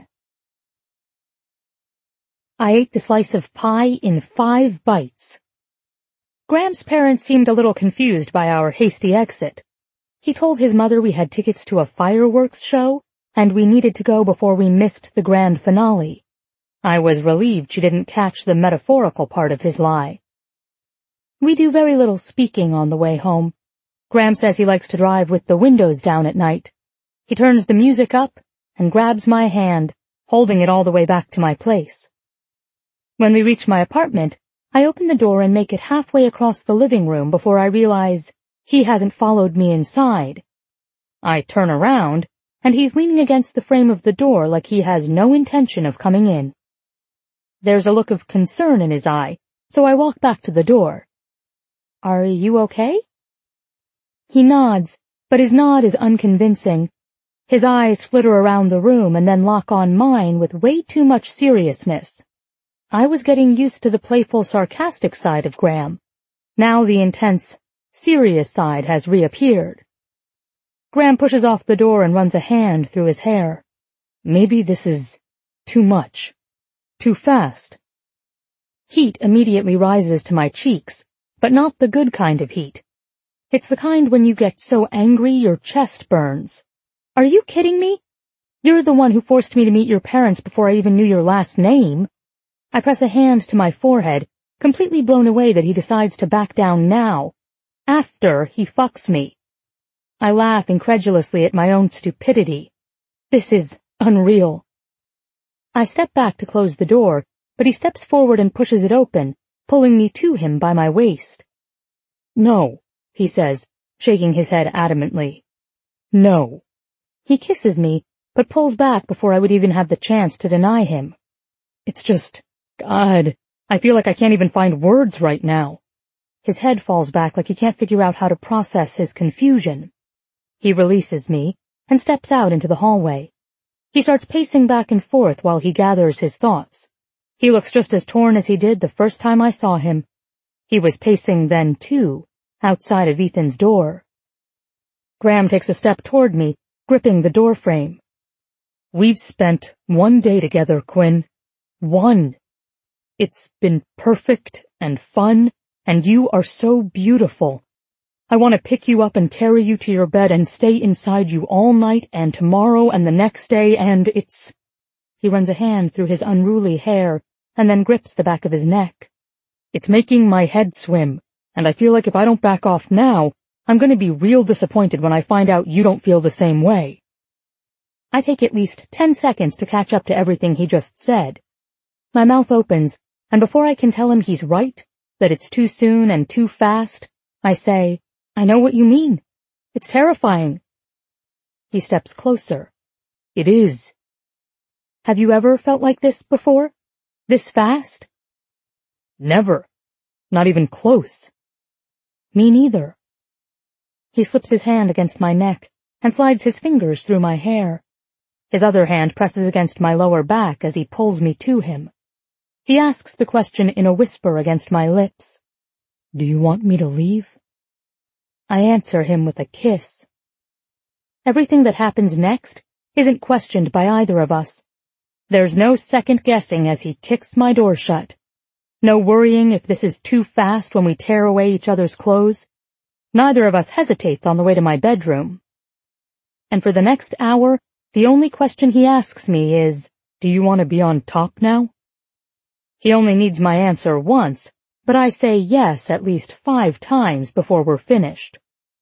I ate the slice of pie in 5 bites. Graham's parents seemed a little confused by our hasty exit. He told his mother we had tickets to a fireworks show, and we needed to go before we missed the grand finale. I was relieved she didn't catch the metaphorical part of his lie. We do very little speaking on the way home. Graham says he likes to drive with the windows down at night. He turns the music up and grabs my hand, holding it all the way back to my place. When we reach my apartment, I open the door and make it halfway across the living room before I realize he hasn't followed me inside. I turn around, and he's leaning against the frame of the door like he has no intention of coming in. There's a look of concern in his eye, so I walk back to the door. "Are you okay?" He nods, but his nod is unconvincing. His eyes flitter around the room and then lock on mine with way too much seriousness. I was getting used to the playful, sarcastic side of Graham. Now the intense, serious side has reappeared. Graham pushes off the door and runs a hand through his hair. Maybe this is too much. Too fast. Heat immediately rises to my cheeks, but not the good kind of heat. It's the kind when you get so angry your chest burns. Are you kidding me? You're the one who forced me to meet your parents before I even knew your last name. I press a hand to my forehead, completely blown away that he decides to back down now, after he fucks me. I laugh incredulously at my own stupidity. This is unreal. I step back to close the door, but he steps forward and pushes it open, pulling me to him by my waist. "No," he says, shaking his head adamantly. "No." He kisses me, but pulls back before I would even have the chance to deny him. It's just, God, I feel like I can't even find words right now. His head falls back like he can't figure out how to process his confusion. He releases me and steps out into the hallway. He starts pacing back and forth while he gathers his thoughts. He looks just as torn as he did the first time I saw him. He was pacing then, too, outside of Ethan's door. Graham takes a step toward me, gripping the door frame. "We've spent 1 day together, Quinn. 1. It's been perfect and fun, and you are so beautiful. I want to pick you up and carry you to your bed and stay inside you all night and tomorrow and the next day, and it's—" He runs a hand through his unruly hair and then grips the back of his neck. "It's making my head swim, and I feel like if I don't back off now, I'm going to be real disappointed when I find out you don't feel the same way." I take at least 10 seconds to catch up to everything he just said. My mouth opens, and before I can tell him he's right, that it's too soon and too fast, I say, "I know what you mean. It's terrifying." He steps closer. "It is." "Have you ever felt like this before? This fast?" "Never. Not even close." "Me neither." He slips his hand against my neck and slides his fingers through my hair. His other hand presses against my lower back as he pulls me to him. He asks the question in a whisper against my lips. "Do you want me to leave?" I answer him with a kiss. Everything that happens next isn't questioned by either of us. There's no second guessing as he kicks my door shut. No worrying if this is too fast when we tear away each other's clothes. Neither of us hesitates on the way to my bedroom. And for the next hour, the only question he asks me is, "Do you want to be on top now?" He only needs my answer once, but I say yes at least 5 times before we're finished.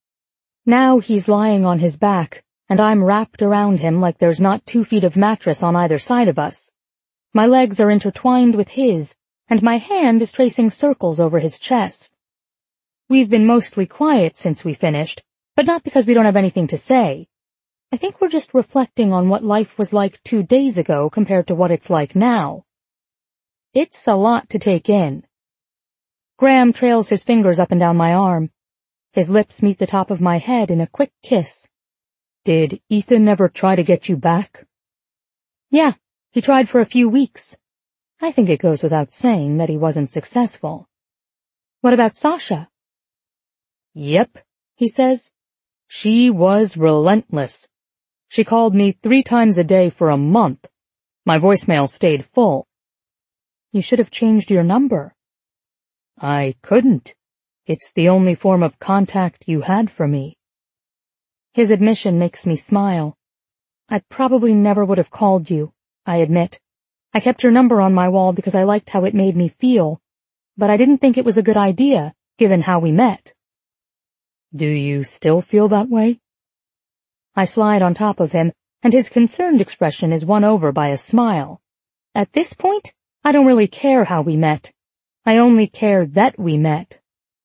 Now he's lying on his back, and I'm wrapped around him like there's not 2 feet of mattress on either side of us. My legs are intertwined with his, and my hand is tracing circles over his chest. We've been mostly quiet since we finished, but not because we don't have anything to say. I think we're just reflecting on what life was like 2 days ago compared to what it's like now. It's a lot to take in. Graham trails his fingers up and down my arm. His lips meet the top of my head in a quick kiss. "Did Ethan ever try to get you back?" "Yeah, he tried for a few weeks. I think it goes without saying that he wasn't successful." "What about Sasha?" "Yep," he says. "She was relentless. She called me 3 times a day for a month. My voicemail stayed full." "You should have changed your number." "I couldn't. It's the only form of contact you had for me." His admission makes me smile. "I probably never would have called you," I admit. "I kept your number on my wall because I liked how it made me feel, but I didn't think it was a good idea, given how we met." "Do you still feel that way?" I slide on top of him, and his concerned expression is won over by a smile. At this point, I don't really care how we met. I only care that we met.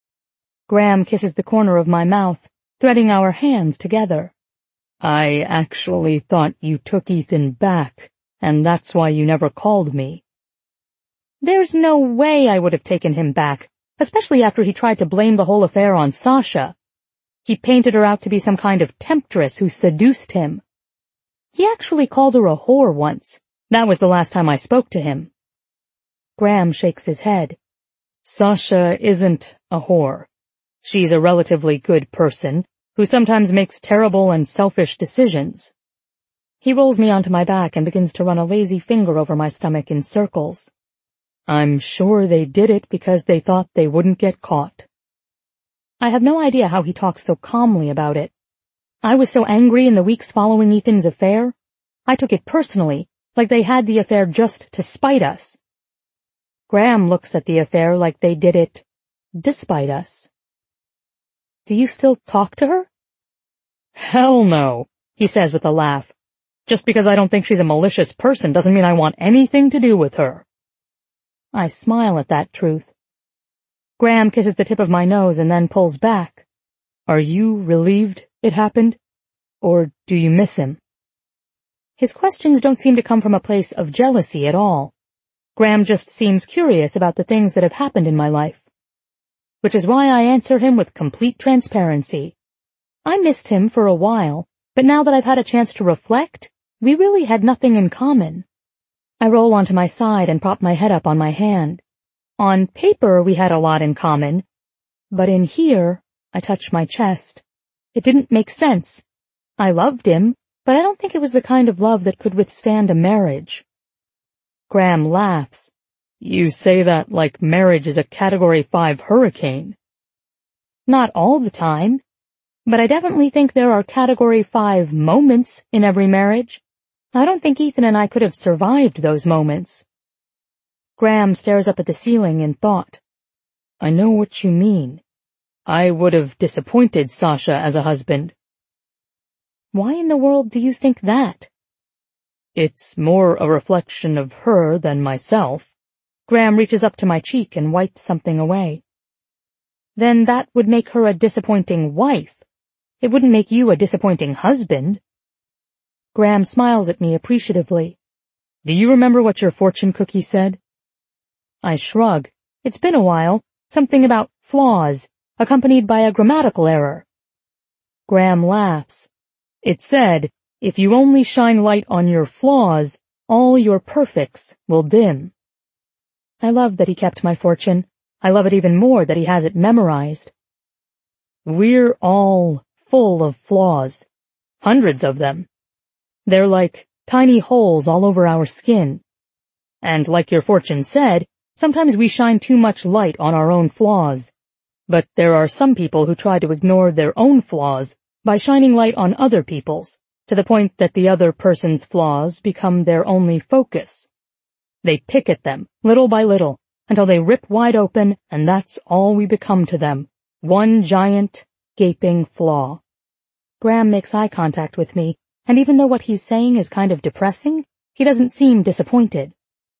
Graham kisses the corner of my mouth, threading our hands together. "I actually thought you took Ethan back, and that's why you never called me." "There's no way I would have taken him back, especially after he tried to blame the whole affair on Sasha. He painted her out to be some kind of temptress who seduced him. He actually called her a whore once. That was the last time I spoke to him." Graham shakes his head. "Sasha isn't a whore. She's a relatively good person, who sometimes makes terrible and selfish decisions." He rolls me onto my back and begins to run a lazy finger over my stomach in circles. "I'm sure they did it because they thought they wouldn't get caught." I have no idea how he talks so calmly about it. I was so angry in the weeks following Ethan's affair. I took it personally, like they had the affair just to spite us. Graham looks at the affair like they did it despite us. "Do you still talk to her?" "Hell no," he says with a laugh. "Just because I don't think she's a malicious person doesn't mean I want anything to do with her." I smile at that truth. Graham kisses the tip of my nose and then pulls back. "Are you relieved it happened? Or do you miss him?" His questions don't seem to come from a place of jealousy at all. Graham just seems curious about the things that have happened in my life. Which is why I answer him with complete transparency. I missed him for a while, but now that I've had a chance to reflect, we really had nothing in common. I roll onto my side and prop my head up on my hand. On paper, we had a lot in common, but in here, I touch my chest. It didn't make sense. I loved him, but I don't think it was the kind of love that could withstand a marriage. Graham laughs. "You say that like marriage is a Category 5 hurricane." Not all the time, but I definitely think there are Category 5 moments in every marriage. I don't think Ethan and I could have survived those moments. Graham stares up at the ceiling in thought. "I know what you mean. I would have disappointed Sasha as a husband." "Why in the world do you think that?" "It's more a reflection of her than myself." Graham reaches up to my cheek and wipes something away. "Then that would make her a disappointing wife. It wouldn't make you a disappointing husband." Graham smiles at me appreciatively. "Do you remember what your fortune cookie said?" I shrug. It's been a while. Something about flaws, accompanied by a grammatical error. Graham laughs. "It said, if you only shine light on your flaws, all your perfects will dim." I love that he kept my fortune. I love it even more that he has it memorized. We're all full of flaws. Hundreds of them. They're like tiny holes all over our skin. And like your fortune said, sometimes we shine too much light on our own flaws. But there are some people who try to ignore their own flaws by shining light on other people's, to the point that the other person's flaws become their only focus. They pick at them, little by little, until they rip wide open, and that's all we become to them. One giant, gaping flaw. Graham makes eye contact with me, and even though what he's saying is kind of depressing, he doesn't seem disappointed.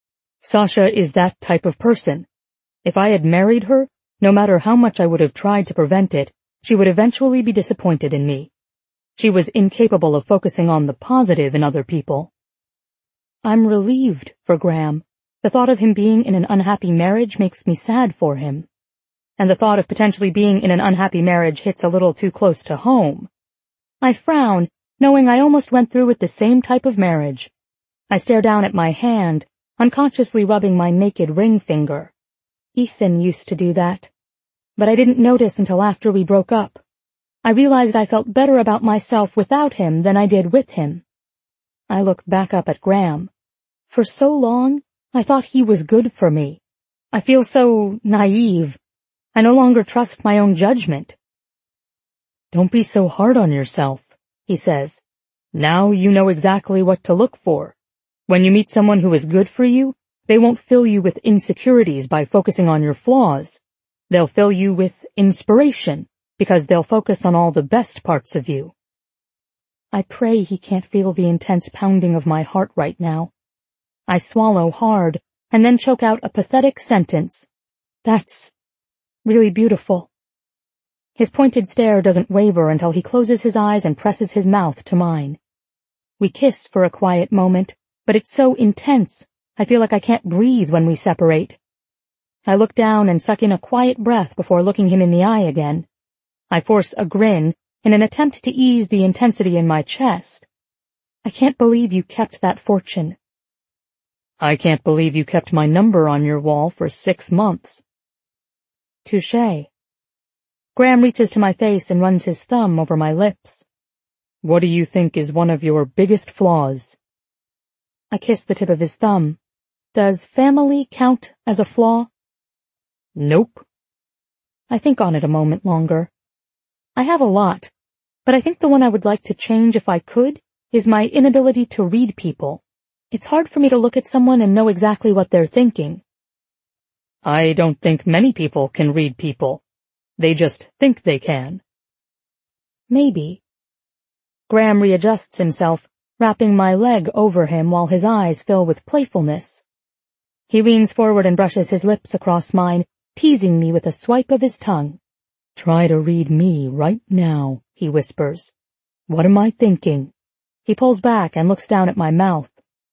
Sasha is that type of person. If I had married her, no matter how much I would have tried to prevent it, she would eventually be disappointed in me. She was incapable of focusing on the positive in other people. I'm relieved for Graham. The thought of him being in an unhappy marriage makes me sad for him. And the thought of potentially being in an unhappy marriage hits a little too close to home. I frown, knowing I almost went through with the same type of marriage. I stare down at my hand, unconsciously rubbing my naked ring finger. Ethan used to do that. But I didn't notice until after we broke up. I realized I felt better about myself without him than I did with him. I look back up at Graham. For so long, I thought he was good for me. I feel so naive. I no longer trust my own judgment. Don't be so hard on yourself, he says. Now you know exactly what to look for. When you meet someone who is good for you, they won't fill you with insecurities by focusing on your flaws. They'll fill you with inspiration, because they'll focus on all the best parts of you. I pray he can't feel the intense pounding of my heart right now. I swallow hard, and then choke out a pathetic sentence. That's really beautiful. His pointed stare doesn't waver until he closes his eyes and presses his mouth to mine. We kiss for a quiet moment, but it's so intense, I feel like I can't breathe when we separate. I look down and suck in a quiet breath before looking him in the eye again. I force a grin in an attempt to ease the intensity in my chest. I can't believe you kept that fortune. I can't believe you kept my number on your wall for 6 months. Touché. Graham reaches to my face and runs his thumb over my lips. What do you think is one of your biggest flaws? I kiss the tip of his thumb. Does family count as a flaw? Nope. I think on it a moment longer. I have a lot, but I think the one I would like to change if I could is my inability to read people. It's hard for me to look at someone and know exactly what they're thinking. I don't think many people can read people. They just think they can. Maybe. Graham readjusts himself, wrapping my leg over him while his eyes fill with playfulness. He leans forward and brushes his lips across mine, teasing me with a swipe of his tongue. Try to read me right now, he whispers. What am I thinking? He pulls back and looks down at my mouth.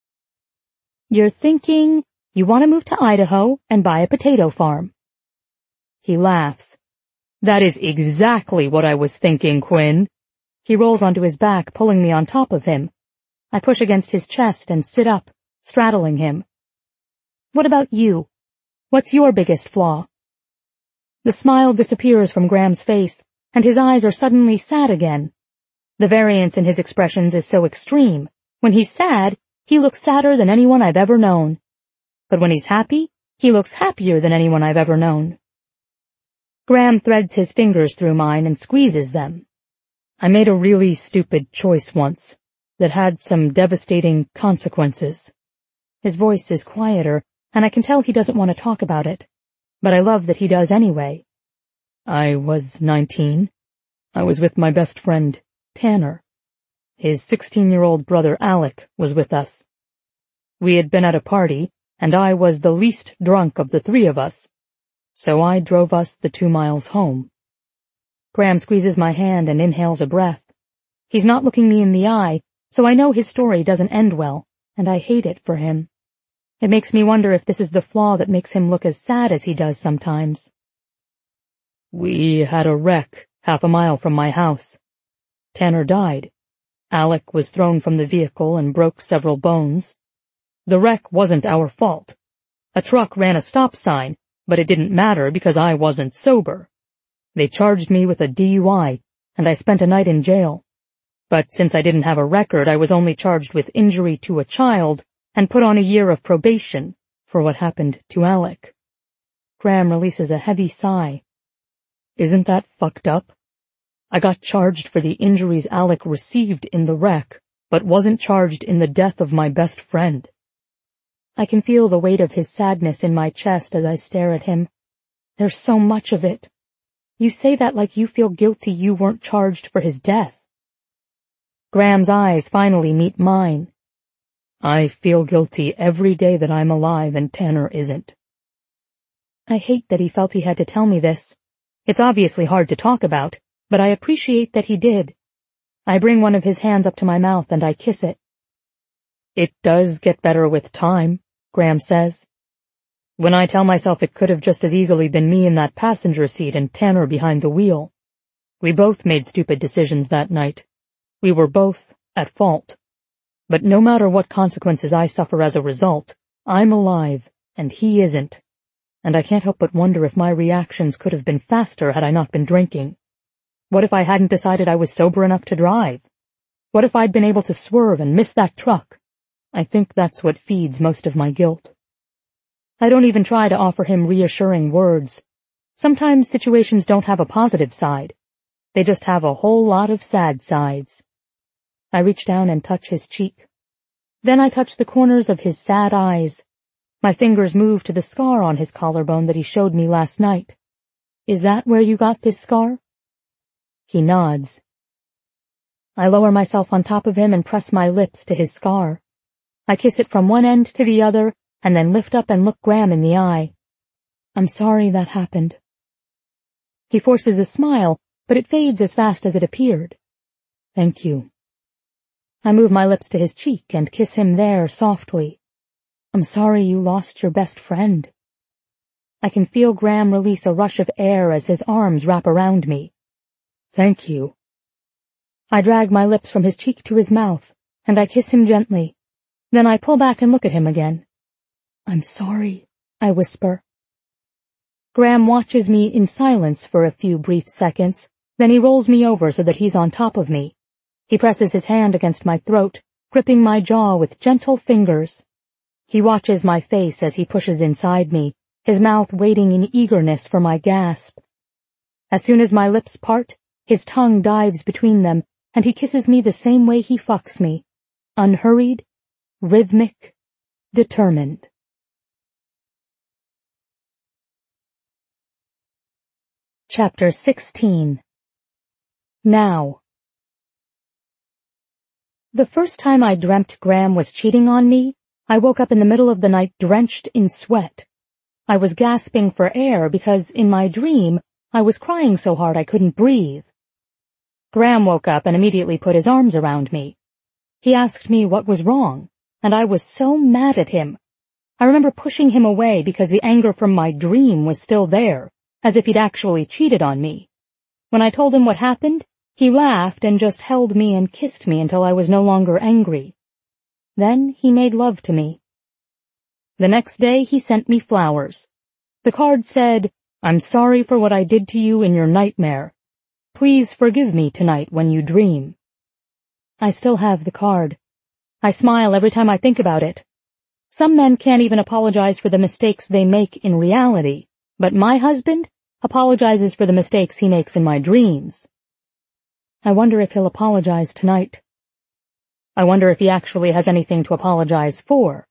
You're thinking you want to move to Idaho and buy a potato farm. He laughs. That is exactly what I was thinking, Quinn. He rolls onto his back, pulling me on top of him. I push against his chest and sit up, straddling him. What about you? What's your biggest flaw? The smile disappears from Graham's face, and his eyes are suddenly sad again. The variance in his expressions is so extreme. When he's sad, he looks sadder than anyone I've ever known. But when he's happy, he looks happier than anyone I've ever known. Graham threads his fingers through mine and squeezes them. I made a really stupid choice once that had some devastating consequences. His voice is quieter, and I can tell he doesn't want to talk about it. But I love that he does anyway. I was 19. I was with my best friend, Tanner. His 16-year-old brother Alec was with us. We had been at a party, and I was the least drunk of the three of us, so I drove us the 2 miles home. Graham squeezes my hand and inhales a breath. He's not looking me in the eye, so I know his story doesn't end well, and I hate it for him. It makes me wonder if this is the flaw that makes him look as sad as he does sometimes. We had a wreck 1/2 mile from my house. Tanner died. Alec was thrown from the vehicle and broke several bones. The wreck wasn't our fault. A truck ran a stop sign, but it didn't matter because I wasn't sober. They charged me with a DUI, and I spent a night in jail. But since I didn't have a record, I was only charged with injury to a child and put on a year of probation for what happened to Alec. Graham releases a heavy sigh. Isn't that fucked up? I got charged for the injuries Alec received in the wreck, but wasn't charged in the death of my best friend. I can feel the weight of his sadness in my chest as I stare at him. There's so much of it. You say that like you feel guilty you weren't charged for his death. Graham's eyes finally meet mine. I feel guilty every day that I'm alive and Tanner isn't. I hate that he felt he had to tell me this. It's obviously hard to talk about, but I appreciate that he did. I bring one of his hands up to my mouth and I kiss it. It does get better with time, Graham says. When I tell myself it could have just as easily been me in that passenger seat and Tanner behind the wheel. We both made stupid decisions that night. We were both at fault. But no matter what consequences I suffer as a result, I'm alive, and he isn't. And I can't help but wonder if my reactions could have been faster had I not been drinking. What if I hadn't decided I was sober enough to drive? What if I'd been able to swerve and miss that truck? I think that's what feeds most of my guilt. I don't even try to offer him reassuring words. Sometimes situations don't have a positive side. They just have a whole lot of sad sides. I reach down and touch his cheek. Then I touch the corners of his sad eyes. My fingers move to the scar on his collarbone that he showed me last night. Is that where you got this scar? He nods. I lower myself on top of him and press my lips to his scar. I kiss it from one end to the other, and then lift up and look Graham in the eye. I'm sorry that happened. He forces a smile, but it fades as fast as it appeared. Thank you. I move my lips to his cheek and kiss him there softly. I'm sorry you lost your best friend. I can feel Graham release a rush of air as his arms wrap around me. Thank you. I drag my lips from his cheek to his mouth, and I kiss him gently. Then I pull back and look at him again. I'm sorry, I whisper. Graham watches me in silence for a few brief seconds, then he rolls me over so that he's on top of me. He presses his hand against my throat, gripping my jaw with gentle fingers. He watches my face as he pushes inside me, his mouth waiting in eagerness for my gasp. As soon as my lips part, his tongue dives between them, and he kisses me the same way he fucks me. Unhurried, rhythmic, determined. Chapter 16. Now. The first time I dreamt Graham was cheating on me, I woke up in the middle of the night drenched in sweat. I was gasping for air because, in my dream, I was crying so hard I couldn't breathe. Graham woke up and immediately put his arms around me. He asked me what was wrong, and I was so mad at him. I remember pushing him away because the anger from my dream was still there, as if he'd actually cheated on me. When I told him what happened, he laughed and just held me and kissed me until I was no longer angry. Then he made love to me. The next day he sent me flowers. The card said, "I'm sorry for what I did to you in your nightmare. Please forgive me tonight when you dream." I still have the card. I smile every time I think about it. Some men can't even apologize for the mistakes they make in reality, but my husband apologizes for the mistakes he makes in my dreams. I wonder if he'll apologize tonight. I wonder if he actually has anything to apologize for.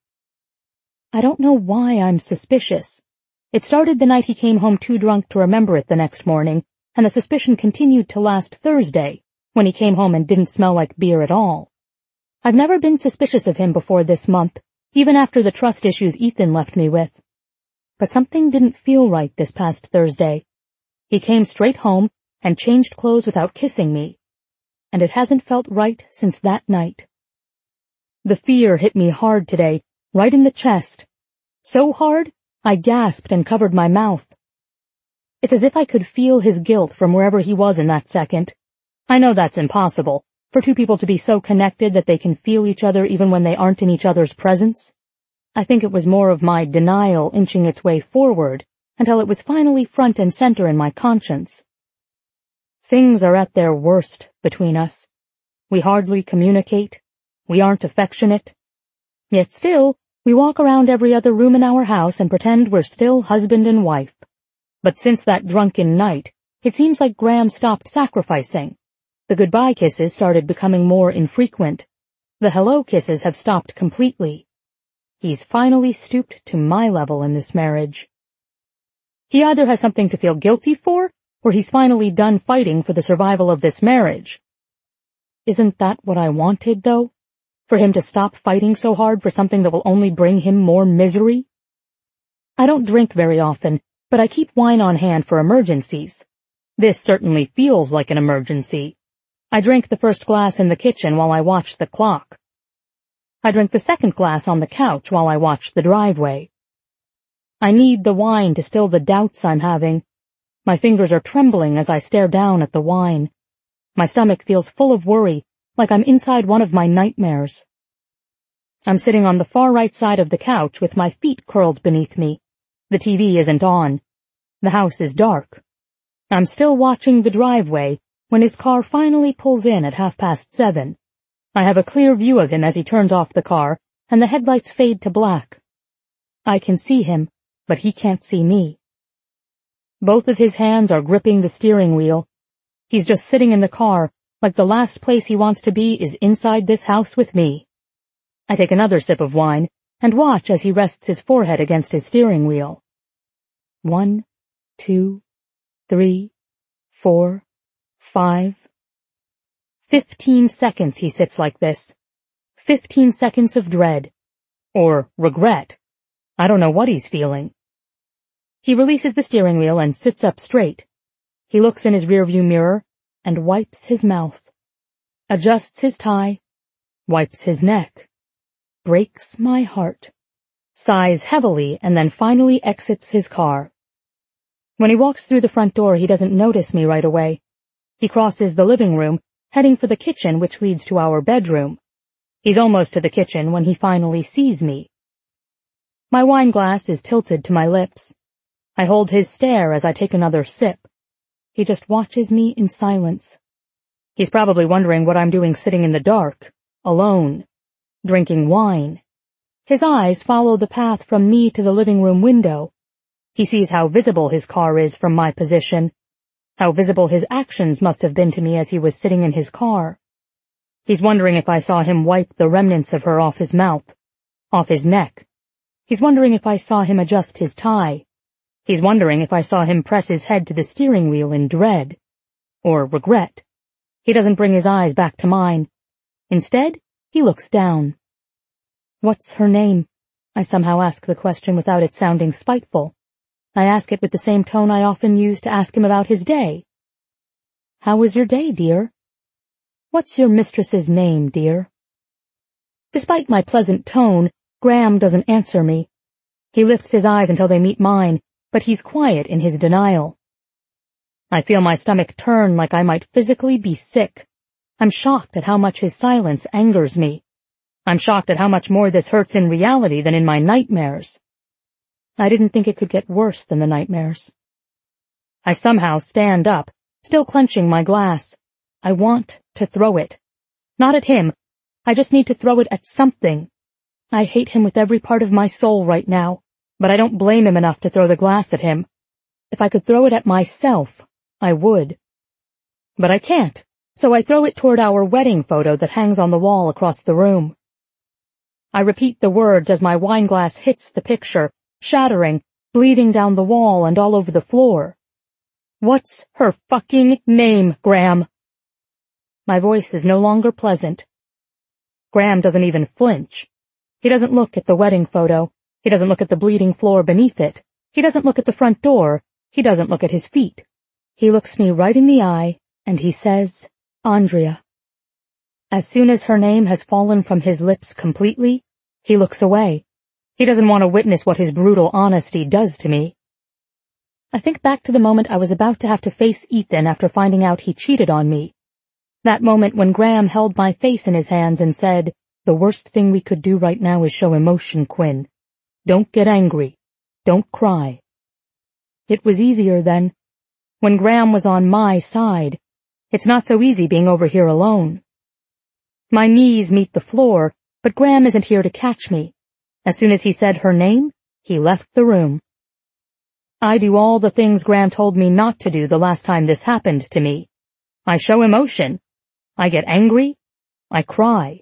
I don't know why I'm suspicious. It started the night he came home too drunk to remember it the next morning, and the suspicion continued to last Thursday, when he came home and didn't smell like beer at all. I've never been suspicious of him before this month, even after the trust issues Ethan left me with. But something didn't feel right this past Thursday. He came straight home and changed clothes without kissing me, and it hasn't felt right since that night. The fear hit me hard today, right in the chest. So hard, I gasped and covered my mouth. It's as if I could feel his guilt from wherever he was in that second. I know that's impossible, for two people to be so connected that they can feel each other even when they aren't in each other's presence. I think it was more of my denial inching its way forward until it was finally front and center in my conscience. Things are at their worst between us. We hardly communicate. We aren't affectionate. Yet still, we walk around every other room in our house and pretend we're still husband and wife. But since that drunken night, It seems like Graham stopped sacrificing. The goodbye kisses started becoming more infrequent. The hello kisses have stopped completely. He's finally stooped to my level in this marriage. He either has something to feel guilty for, or he's finally done fighting for the survival of this marriage. Isn't that what I wanted, though? For him to stop fighting so hard for something that will only bring him more misery? I don't drink very often, but I keep wine on hand for emergencies. This certainly feels like an emergency. I drank the first glass in the kitchen while I watched the clock. I drank the second glass on the couch while I watched the driveway. I need the wine to still the doubts I'm having. My fingers are trembling as I stare down at the wine. My stomach feels full of worry, like I'm inside one of my nightmares. I'm sitting on the far right side of the couch with my feet curled beneath me. The TV isn't on. The house is dark. I'm still watching the driveway when his car finally pulls in at 7:30. I have a clear view of him as he turns off the car, and the headlights fade to black. I can see him, but he can't see me. Both of his hands are gripping the steering wheel. He's just sitting in the car, like the last place he wants to be is inside this house with me. I take another sip of wine, and watch as he rests his forehead against his steering wheel. 1, 2, 3, 4, 5. 15 seconds he sits like this. 15 seconds of dread. Or regret. I don't know what he's feeling. He releases the steering wheel and sits up straight. He looks in his rearview mirror and wipes his mouth. Adjusts his tie. Wipes his neck. Breaks my heart. Sighs heavily and then finally exits his car. When he walks through the front door, he doesn't notice me right away. He crosses the living room, heading for the kitchen which leads to our bedroom. He's almost to the kitchen when he finally sees me. My wine glass is tilted to my lips. I hold his stare as I take another sip. He just watches me in silence. He's probably wondering what I'm doing sitting in the dark, alone, drinking wine. His eyes follow the path from me to the living room window. He sees how visible his car is from my position, how visible his actions must have been to me as he was sitting in his car. He's wondering if I saw him wipe the remnants of her off his mouth, off his neck. He's wondering if I saw him adjust his tie. He's wondering if I saw him press his head to the steering wheel in dread. Or regret. He doesn't bring his eyes back to mine. Instead, he looks down. What's her name? I somehow ask the question without it sounding spiteful. I ask it with the same tone I often use to ask him about his day. How was your day, dear? What's your mistress's name, dear? Despite my pleasant tone, Graham doesn't answer me. He lifts his eyes until they meet mine, but he's quiet in his denial. I feel my stomach turn like I might physically be sick. I'm shocked at how much his silence angers me. I'm shocked at how much more this hurts in reality than in my nightmares. I didn't think it could get worse than the nightmares. I somehow stand up, still clenching my glass. I want to throw it. Not at him. I just need to throw it at something. I hate him with every part of my soul right now, but I don't blame him enough to throw the glass at him. If I could throw it at myself, I would. But I can't, so I throw it toward our wedding photo that hangs on the wall across the room. I repeat the words as my wine glass hits the picture, shattering, bleeding down the wall and all over the floor. What's her fucking name, Graham? My voice is no longer pleasant. Graham doesn't even flinch. He doesn't look at the wedding photo. He doesn't look at the bleeding floor beneath it. He doesn't look at the front door. He doesn't look at his feet. He looks me right in the eye, and he says, Andrea. As soon as her name has fallen from his lips completely, he looks away. He doesn't want to witness what his brutal honesty does to me. I think back to the moment I was about to have to face Ethan after finding out he cheated on me. That moment when Graham held my face in his hands and said, the worst thing we could do right now is show emotion, Quinn. Don't get angry. Don't cry. It was easier then. When Graham was on my side. It's not so easy being over here alone. My knees meet the floor, but Graham isn't here to catch me. As soon as he said her name, he left the room. I do all the things Graham told me not to do the last time this happened to me. I show emotion. I get angry. I cry.